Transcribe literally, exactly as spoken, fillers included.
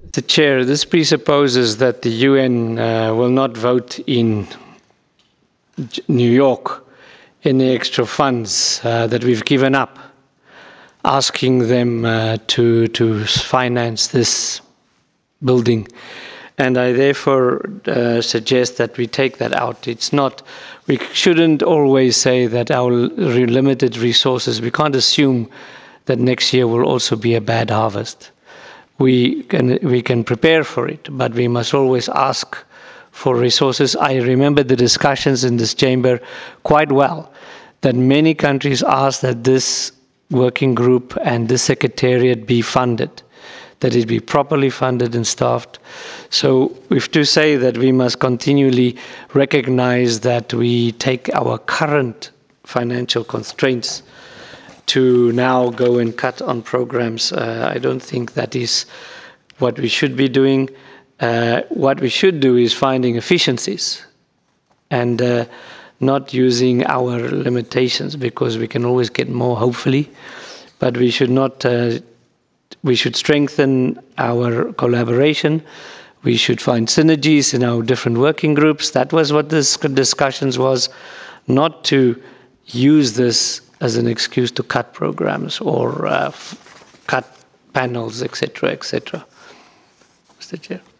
The Chair, this presupposes that the U N uh, will not vote in New York any extra funds uh, that we've given up, asking them uh, to, to finance this building. And I therefore uh, suggest that we take that out. It's not, we shouldn't always say that our limited resources, we can't assume that next year will also be a bad harvest. We can, we can prepare for it, but we must always ask for resources. I remember the discussions in this chamber quite well, that many countries asked that this working group and this secretariat be funded, that it be properly funded and staffed. So we have to say that we must continually recognize that we take our current financial constraints to now go and cut on programs. Uh, I don't think that is what we should be doing. Uh, what we should do is finding efficiencies and uh, not using our limitations, because we can always get more, hopefully, but we should not, uh, we should strengthen our collaboration. We should find synergies in our different working groups. That was what this discussions was, not to use this as an excuse to cut programs or uh, cut panels, et cetera, et cetera. Mister Chair.